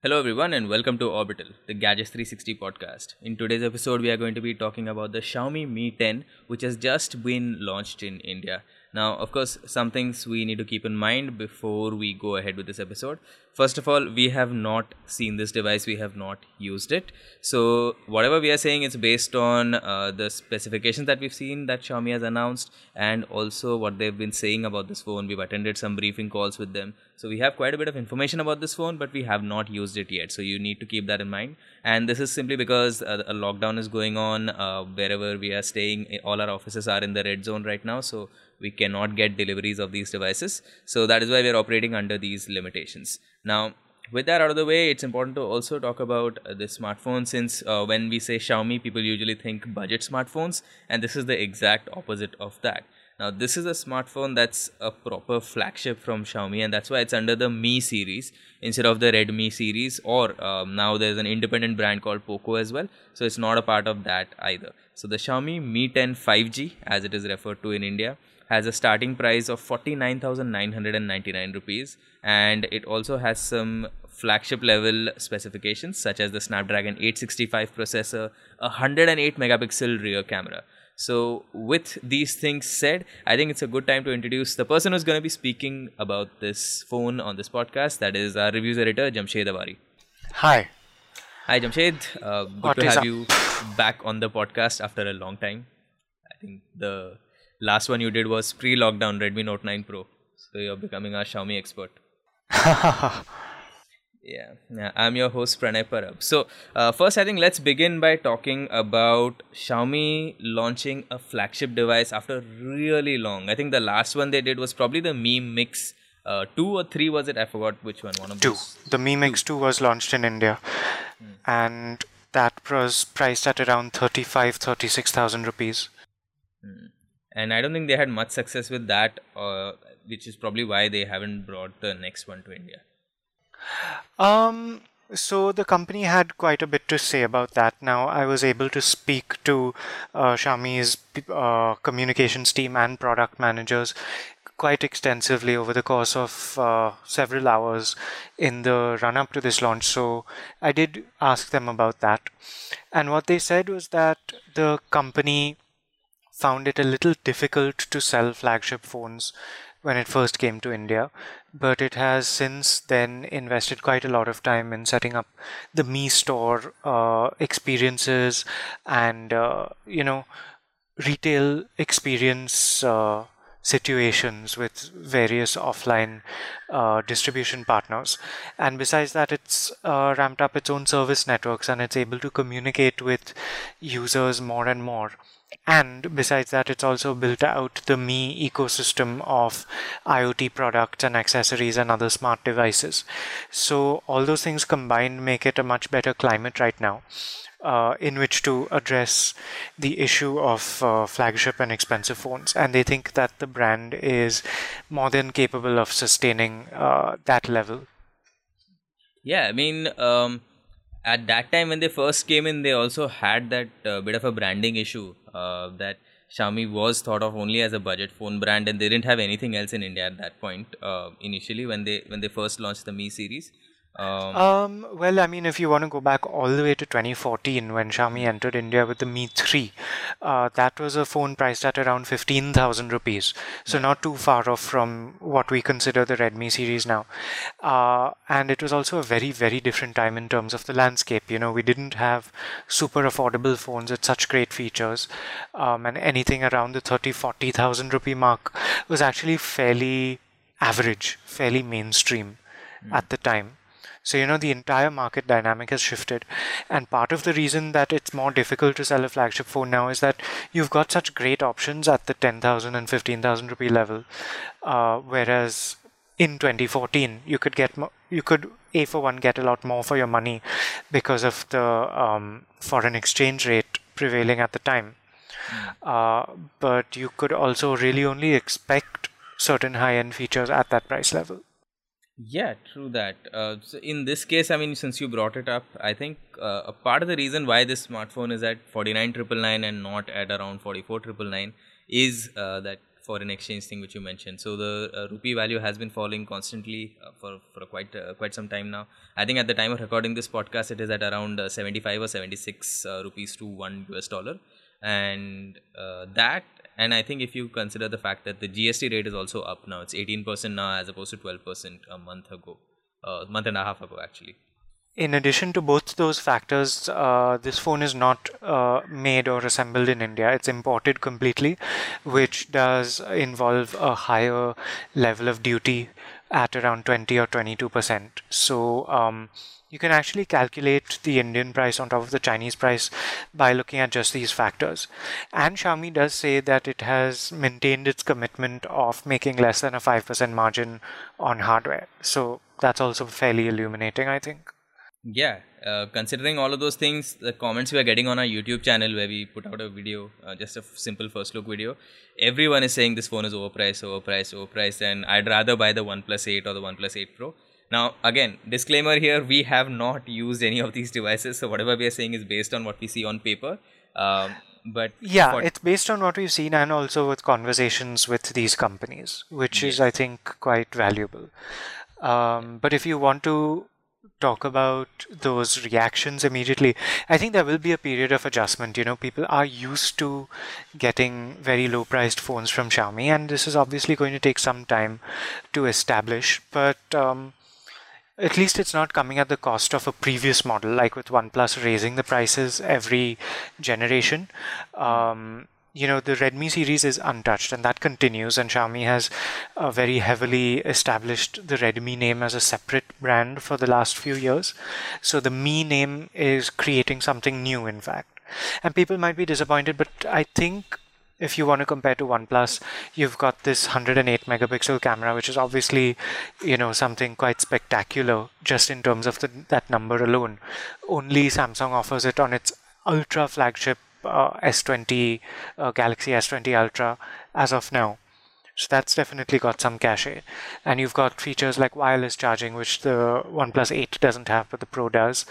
Hello, everyone, and welcome to Orbital, the Gadgets 360 podcast. In today's episode, we are going to be talking about the Xiaomi Mi 10, which has just been launched in India. Now, of course, some things we need to keep in mind before we go ahead with this episode. First of all, we have not seen this device, we have not used it. So, whatever we are saying is based on the specifications that we've seen that Xiaomi has announced, and also what they've been saying about this phone. We've attended some briefing calls with them. So we have quite a bit of information about this phone, but we have not used it yet. So you need to keep that in mind. And this is simply because a lockdown is going on wherever we are staying. All our offices are in the red zone right now, so we cannot get deliveries of these devices. So that is why we are operating under these limitations. Now, with that out of the way, it's important to also talk about this smartphone, since when we say Xiaomi, people usually think budget smartphones, and this is the exact opposite of that. Now, this is a smartphone that's a proper flagship from Xiaomi, and that's why it's under the Mi series instead of the Redmi series, or now there's an independent brand called Poco as well. So it's not a part of that either. So the Xiaomi Mi 10 5G, as it is referred to in India, has a starting price of 49,999 rupees, and it also has some flagship level specifications such as the Snapdragon 865 processor, a 108 megapixel rear camera. So with these things said, I think it's a good time to introduce the person who's going to be speaking about this phone on this podcast. That is our reviews editor, Jamshed Awari. Hi. Hi, Jamshed. Good What to is have up? you back on the podcast after a long time. I think the last one you did was pre-lockdown Redmi Note 9 Pro. So you're becoming our Xiaomi expert. Yeah, I'm your host Pranay Parab. So, first, I think let's begin by talking about Xiaomi launching a flagship device after really long. I think the last one they did was probably the Mi Mix 2 or 3, was it? I forgot which one. One of 2. those. The Mi Mix 2 was launched in India and that was priced at around 36,000 rupees. And I don't think they had much success with that, which is probably why they haven't brought the next one to India. So the company had quite a bit to say about that. Now, I was able to speak to Xiaomi's communications team and product managers quite extensively over the course of several hours in the run-up to this launch. So I did ask them about that. And what they said was that the company found it a little difficult to sell flagship phones when it first came to India, but it has since then invested quite a lot of time in setting up the Mi Store experiences and retail experience situations with various offline distribution partners. And besides that, it's ramped up its own service networks and it's able to communicate with users more and more. And besides that, it's also built out the Mi ecosystem of IoT products and accessories and other smart devices. So all those things combined make it a much better climate right now in which to address the issue of flagship and expensive phones. And they think that the brand is more than capable of sustaining that level. Yeah, I mean, at that time when they first came in, they also had that bit of a branding issue that Xiaomi was thought of only as a budget phone brand, and they didn't have anything else in India at that point. Initially, when they first launched the Mi series. Well, I mean, if you want to go back all the way to 2014 when Xiaomi entered India with the Mi 3, that was a phone priced at around 15,000 rupees. So not too far off from what we consider the Redmi series now. And it was also a very, very different time in terms of the landscape. You know, we didn't have super affordable phones with such great features. And anything around the 40,000 rupee mark was actually fairly average, fairly mainstream at the time. So, you know, the entire market dynamic has shifted. And part of the reason that it's more difficult to sell a flagship phone now is that you've got such great options at the 10,000 and 15,000 rupee level. Whereas in 2014, you could A for one, get a lot more for your money because of the foreign exchange rate prevailing at the time. But you could also really only expect certain high-end features at that price level. Yeah, true that. So in this case, I mean, since you brought it up, I think a part of the reason why this smartphone is at 49,999 and not at around 44,999 is that foreign exchange thing which you mentioned. So the rupee value has been falling constantly for quite some time now. I think at the time of recording this podcast, it is at around 75 or 76 rupees to $1, and and I think if you consider the fact that the GST rate is also up now, it's 18% now as opposed to 12% a month ago, month and a half ago actually. In addition to both those factors, this phone is not made or assembled in India. It's imported completely, which does involve a higher level of duty at around 20 or 22%. So you can actually calculate the Indian price on top of the Chinese price by looking at just these factors. And Xiaomi does say that it has maintained its commitment of making less than a 5% margin on hardware. So that's also fairly illuminating, I think. Yeah, considering all of those things, the comments we are getting on our YouTube channel where we put out a video, just a simple first look video, everyone is saying this phone is overpriced, and I'd rather buy the OnePlus 8 or the OnePlus 8 Pro. Now, again, disclaimer here, we have not used any of these devices, so whatever we are saying is based on what we see on paper. But yeah, it's based on what we've seen and also with conversations with these companies, which is, I think, quite valuable. But if you want to talk about those reactions immediately, I think there will be a period of adjustment. You know, people are used to getting very low priced phones from Xiaomi, and this is obviously going to take some time to establish, but at least it's not coming at the cost of a previous model, like with OnePlus raising the prices every generation. You know, the Redmi series is untouched, and that continues, and Xiaomi has very heavily established the Redmi name as a separate brand for the last few years. So the Mi name is creating something new, in fact. And people might be disappointed, but I think if you want to compare to OnePlus, you've got this 108 megapixel camera, which is obviously, you know, something quite spectacular just in terms of that number alone. Only Samsung offers it on its ultra flagship S20 Galaxy S20 Ultra as of now. So that's definitely got some cachet. And you've got features like wireless charging, which the OnePlus 8 doesn't have, but the Pro does.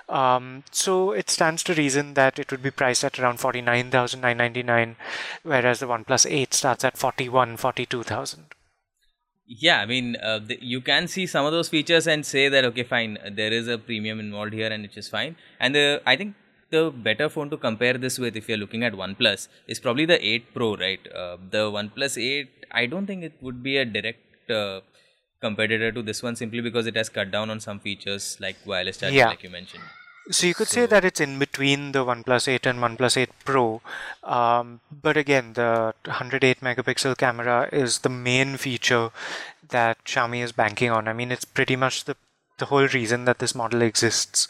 So it stands to reason that it would be priced at around 49,999, whereas the OnePlus 8 starts at 42,000. Yeah, I mean, you can see some of those features and say that, okay, fine, there is a premium involved here and which is fine. And I think the better phone to compare this with, if you're looking at OnePlus, is probably the 8 Pro, right? The OnePlus 8, I don't think it would be a direct competitor to this one, simply because it has cut down on some features like wireless charging, like you mentioned. So you could say that it's in between the OnePlus 8 and OnePlus 8 Pro. But again, the 108 megapixel camera is the main feature that Xiaomi is banking on. I mean, it's pretty much the whole reason that this model exists.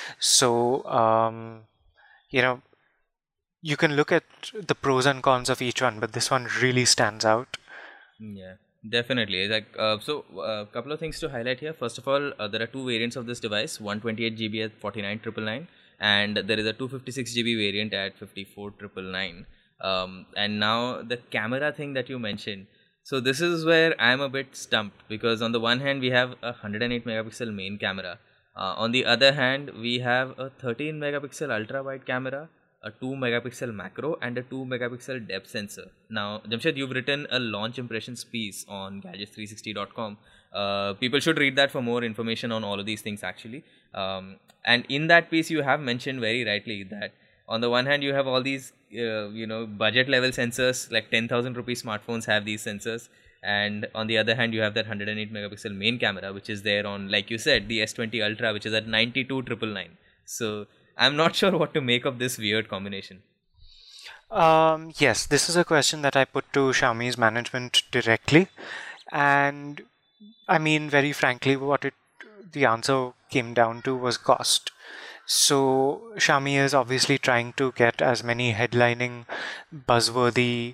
So, you know, you can look at the pros and cons of each one, but this one really stands out. Yeah, definitely. Like, so a couple of things to highlight here. First of all, there are two variants of this device: 128 GB at 49,999, and there is a 256 GB variant at 54,999. And now the camera thing that you mentioned. So this is where I'm a bit stumped, because on the one hand we have a 108 megapixel main camera. On the other hand, we have a 13 megapixel ultra wide camera, a 2 megapixel macro, and a 2 megapixel depth sensor. Now, Jamshed, you've written a launch impressions piece on gadgets360.com. People should read that for more information on all of these things, actually. And in that piece, you have mentioned very rightly that on the one hand, you have all these, budget level sensors, like 10,000 rupee smartphones have these sensors. And on the other hand, you have that 108 megapixel main camera, which is there on, like you said, the S20 Ultra, which is at 92,999. So I'm not sure what to make of this weird combination. Yes, this is a question that I put to Xiaomi's management directly. And I mean, very frankly, the answer came down to was cost. So Xiaomi is obviously trying to get as many headlining, buzzworthy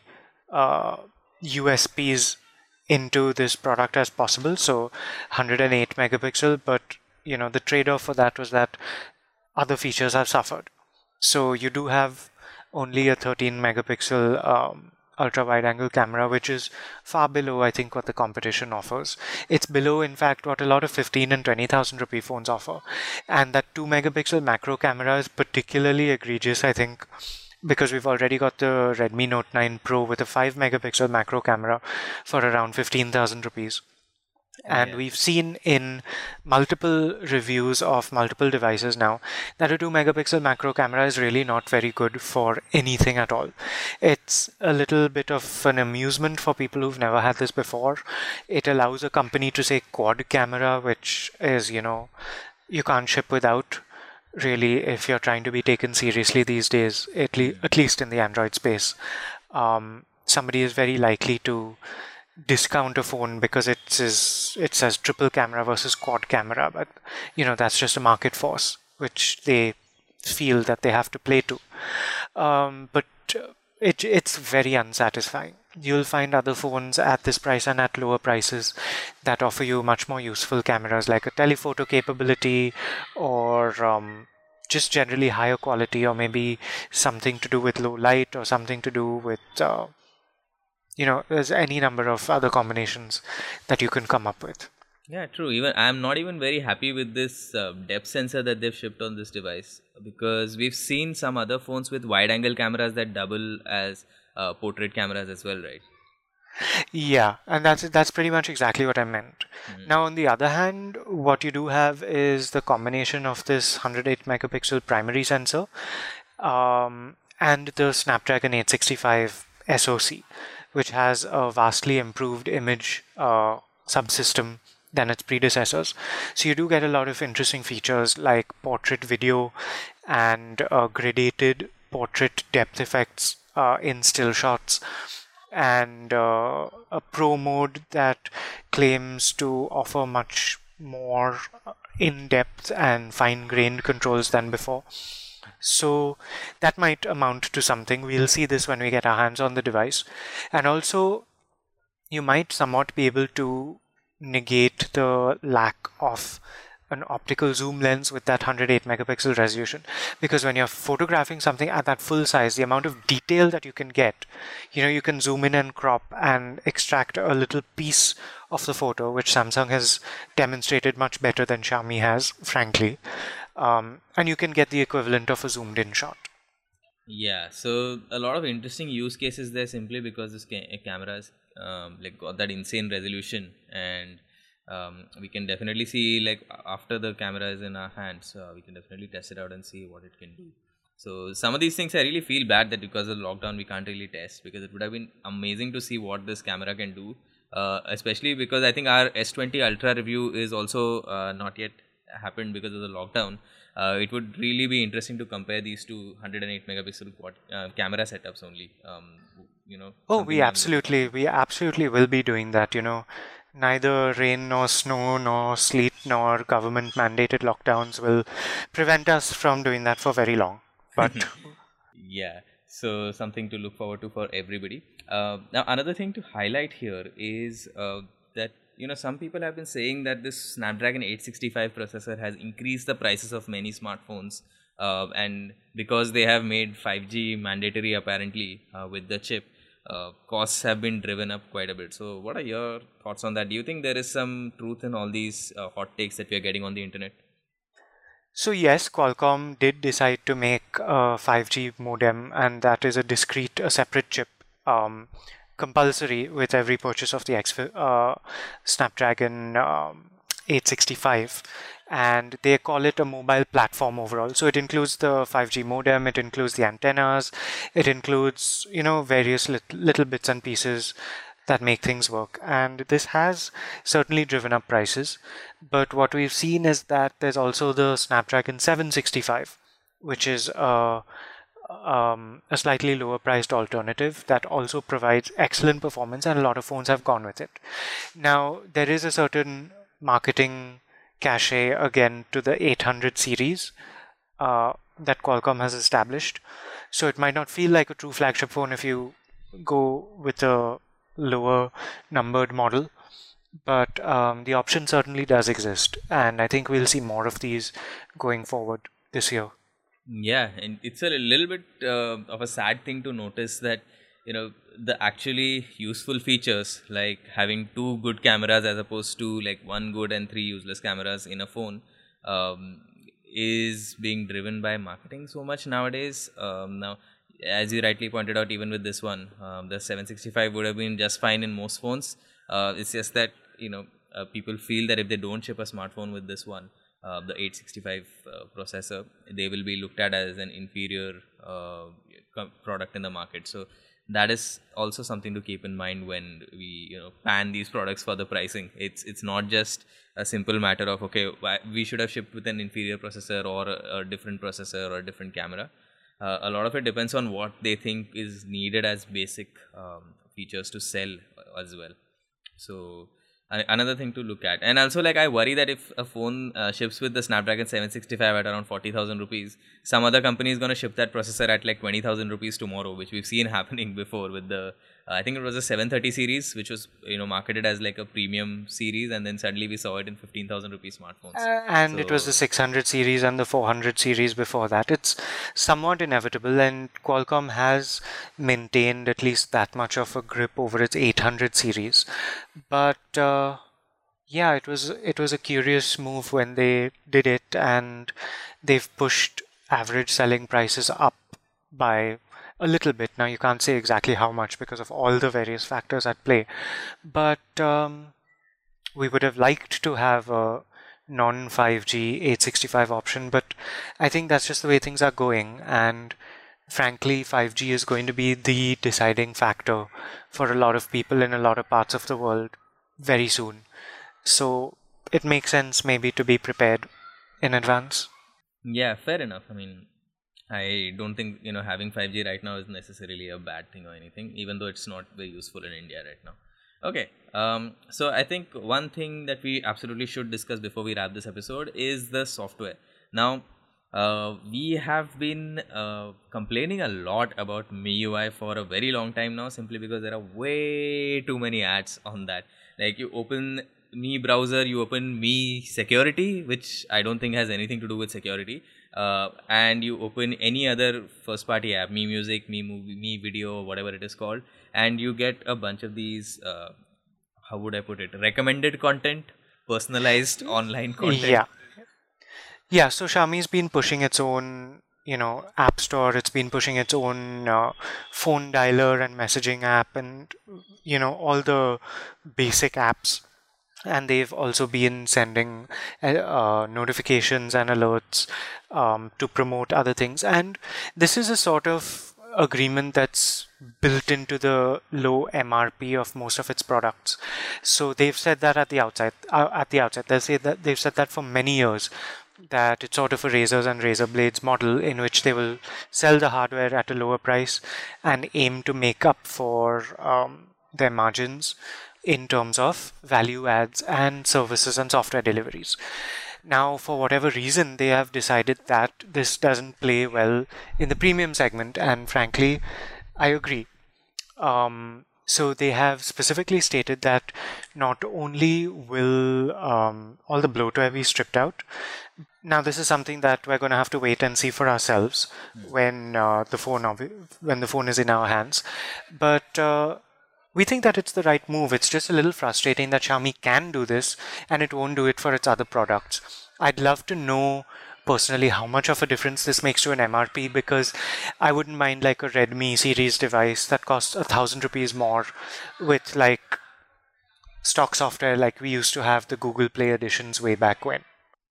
USPs into this product as possible. So 108 megapixel, but you know, the trade-off for that was that other features have suffered. So you do have only a 13 megapixel ultra wide angle camera, which is far below, I think, what the competition offers. It's below, in fact, what a lot of 15 and 20,000 rupee phones offer. And that 2 megapixel macro camera is particularly egregious, I think, because we've already got the Redmi Note 9 Pro with a 5 megapixel macro camera for around 15,000 rupees. And Yeah. we've seen in multiple reviews of multiple devices now that a 2 megapixel macro camera is really not very good for anything at all. It's a little bit of an amusement for people who've never had this before. It allows a company to say quad camera, which is, you can't ship without, really, if you're trying to be taken seriously these days, at least in the Android space. Somebody is very likely to discount a phone because it says triple camera versus quad camera, but that's just a market force which they feel that they have to play to. But it's very unsatisfying. You'll find other phones at this price and at lower prices that offer you much more useful cameras, like a telephoto capability, or just generally higher quality, or maybe something to do with low light, or something to do with there's any number of other combinations that you can come up with. Yeah, true. Even I'm not even very happy with this depth sensor that they've shipped on this device, because we've seen some other phones with wide-angle cameras that double as portrait cameras as well, right? Yeah, and that's pretty much exactly what I meant. Now, on the other hand, what you do have is the combination of this 108 megapixel primary sensor and the Snapdragon 865 SoC, which has a vastly improved image subsystem than its predecessors. So you do get a lot of interesting features like portrait video and gradated portrait depth effects in still shots, and a pro mode that claims to offer much more in-depth and fine-grained controls than before. So that might amount to something. We'll see this when we get our hands on the device. And also, you might somewhat be able to negate the lack of an optical zoom lens with that 108 megapixel resolution, because when you're photographing something at that full size, the amount of detail that you can get, you can zoom in and crop and extract a little piece of the photo, which Samsung has demonstrated much better than Xiaomi has, frankly. And you can get the equivalent of a zoomed in shot. Yeah, so a lot of interesting use cases there, simply because this cameras like got that insane resolution, and we can definitely see, like, after the camera is in our hands, we can definitely test it out and see what it can do. So some of these things I really feel bad that because of lockdown we can't really test, because it would have been amazing to see what this camera can do, especially because I think our S20 Ultra review is also not yet happened because of the lockdown. It would really be interesting to compare these two 108 megapixel quad camera setups only. Oh, Something I'm looking forward we absolutely will be doing that. Neither rain nor snow nor sleet nor government mandated lockdowns will prevent us from doing that for very long. But to. Yeah, so something to look forward to for everybody. Now, another thing to highlight here is that some people have been saying that this Snapdragon 865 processor has increased the prices of many smartphones, and because they have made 5G mandatory apparently with the chip, costs have been driven up quite a bit. So what are your thoughts on that? Do you think there is some truth in all these hot takes that we are getting on the internet? so yes, Qualcomm did decide to make a 5G modem, and that is a separate chip, compulsory with every purchase of the Snapdragon 865. And they call it a mobile platform overall. So it includes the 5G modem, it includes the antennas, it includes, various little bits and pieces that make things work. And this has certainly driven up prices. But what we've seen is that there's also the Snapdragon 765, which is a slightly lower priced alternative that also provides excellent performance, and a lot of phones have gone with it. Now, there is a certain marketing cachet again to the 800 series that Qualcomm has established. So it might not feel like a true flagship phone if you go with a lower numbered model, but the option certainly does exist, and I think we'll see more of these going forward this year. Yeah, and it's a little bit of a sad thing to notice that the actually useful features, like having two good cameras as opposed to like one good and three useless cameras in a phone, is being driven by marketing so much nowadays. Now, as you rightly pointed out, even with this one, the 765 would have been just fine in most phones. It's just that people feel that if they don't ship a smartphone with this one, the 865 processor, they will be looked at as an inferior product in the market. So that is also something to keep in mind when we pan these products for the pricing. It's not just a simple matter of okay, we should have shipped with an inferior processor or a different processor or a different camera. A lot of it depends on what they think is needed as basic features to sell as well. So another thing to look at. And also, like, I worry that if a phone ships with the Snapdragon 765 at around 40,000 rupees, some other company is going to ship that processor at like 20,000 rupees tomorrow, which we've seen happening before with the I think it was a 730 series, which was marketed as like a premium series, and then suddenly we saw it in 15,000 rupees smartphones. And it was the 600 series and the 400 series before that. It's somewhat inevitable, and Qualcomm has maintained at least that much of a grip over its 800 series. But yeah, it was a curious move when they did it, and they've pushed average selling prices up by a little bit. Now, you can't say exactly how much because of all the various factors at play, but we would have liked to have a non-5G 865 option, but I think that's just the way things are going, and frankly, 5G is going to be the deciding factor for a lot of people in a lot of parts of the world very soon. So it makes sense maybe to be prepared in advance. Yeah, fair enough. I mean, I don't think having 5G right now is necessarily a bad thing or anything, even though it's not very useful in India right now. Okay, so I think one thing that we absolutely should discuss before we wrap this episode is the software. Now, we have been complaining a lot about MIUI for a very long time now, simply because there are way too many ads on that. Like, you open Mi browser, you open Mi Security, which I don't think has anything to do with security. And you open any other first party app, Mi Music, Mi Movie, Mi Video, whatever it is called, and you get a bunch of these how would I put it, recommended content, personalized online content. Yeah, so Xiaomi's been pushing its own app store. It's been pushing its own phone dialer and messaging app, and all the basic apps. And they've also been sending notifications and alerts to promote other things. And this is a sort of agreement that's built into the low MRP of most of its products. So they've said that at the outset. They've said that for many years, that it's sort of a razors and razor blades model in which they will sell the hardware at a lower price and aim to make up for their margins in terms of value adds and services and software deliveries. Now, for whatever reason, they have decided that this doesn't play well in the premium segment, and frankly, I agree. So they have specifically stated that not only will all the bloatware be stripped out. Now, this is something that we're going to have to wait and see for ourselves when the phone is in our hands. But we think that it's the right move. It's just a little frustrating that Xiaomi can do this and it won't do it for its other products. I'd love to know personally how much of a difference this makes to an MRP, because I wouldn't mind like a Redmi series device that costs 1,000 rupees more with like stock software like we used to have the Google Play editions way back when.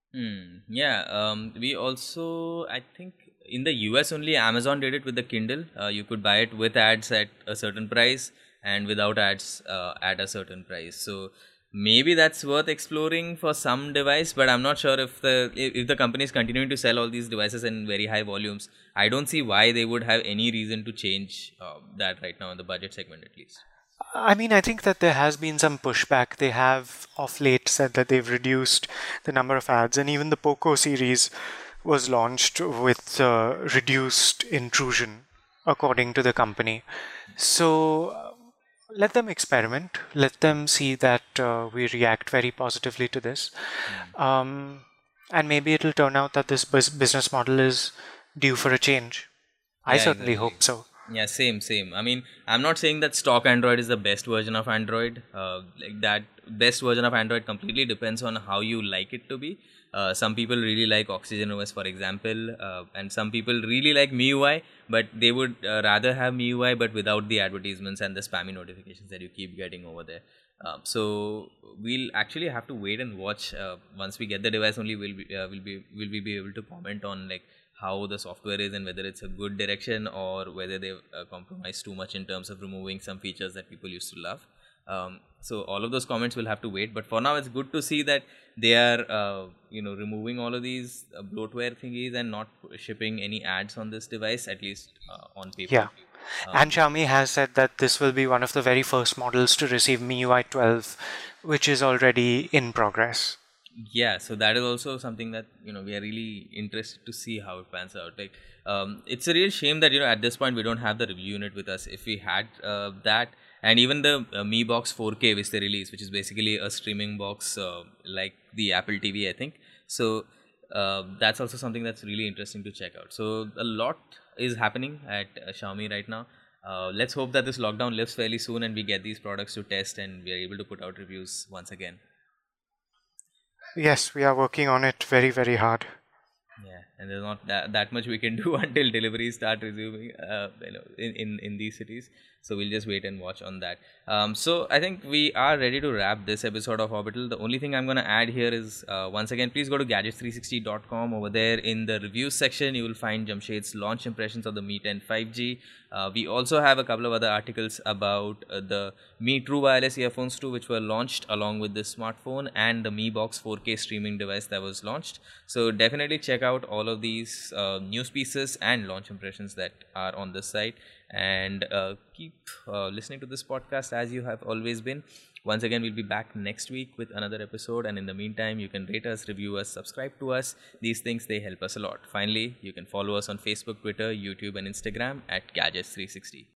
Yeah, we also, I think in the US only, Amazon did it with the Kindle. You could buy it with ads at a certain price and without ads at a certain price. So maybe that's worth exploring for some device, but I'm not sure if the company is continuing to sell all these devices in very high volumes. I don't see why they would have any reason to change that right now in the budget segment at least. I mean, I think that there has been some pushback. They have of late said that they've reduced the number of ads, and even the Poco series was launched with reduced intrusion, according to the company. So let them experiment. Let them see that we react very positively to this. And maybe it'll turn out that this business model is due for a change. I certainly hope so. Yeah, same. I mean, I'm not saying that stock Android is the best version of Android. Like that best version of Android completely depends on how you like it to be. Some people really like Oxygen OS, for example, and some people really like MIUI, but they would rather have MIUI but without the advertisements and the spammy notifications that you keep getting over there. So we'll actually have to wait and watch. Once we get the device, only will we be able to comment on like how the software is and whether it's a good direction or whether they've compromised too much in terms of removing some features that people used to love. So all of those comments will have to wait. But for now, it's good to see that they are removing all of these bloatware thingies and not shipping any ads on this device, at least on paper. Yeah. And Xiaomi has said that this will be one of the very first models to receive MIUI 12, which is already in progress. Yeah, so that is also something that we are really interested to see how it pans out. Like, it's a real shame that at this point we don't have the review unit with us. If we had that, and even the Mi Box 4K which they released, which is basically a streaming box like the Apple TV, I think. So that's also something that's really interesting to check out. So a lot is happening at Xiaomi right now. Let's hope that this lockdown lifts fairly soon and we get these products to test and we are able to put out reviews once again. Yes, we are working on it very, very hard. Yeah, and there's not that much we can do until deliveries start resuming in these cities. So we'll just wait and watch on that. So I think we are ready to wrap this episode of Orbital. The only thing I'm going to add here is once again, please go to gadgets360.com. Over there in the reviews section, you will find Jamshed's launch impressions of the Mi 10 5G. We also have a couple of other articles about the Mi True Wireless Earphones 2, which were launched along with this smartphone, and the Mi Box 4K streaming device that was launched. So definitely check out all of these news pieces and launch impressions that are on this site, and keep listening to this podcast as you have always been. Once again, we'll be back next week with another episode, and in the meantime, you can rate us, review us, subscribe to us. These things, they help us a lot. Finally, you can follow us on Facebook, Twitter, YouTube, and Instagram at Gadgets360.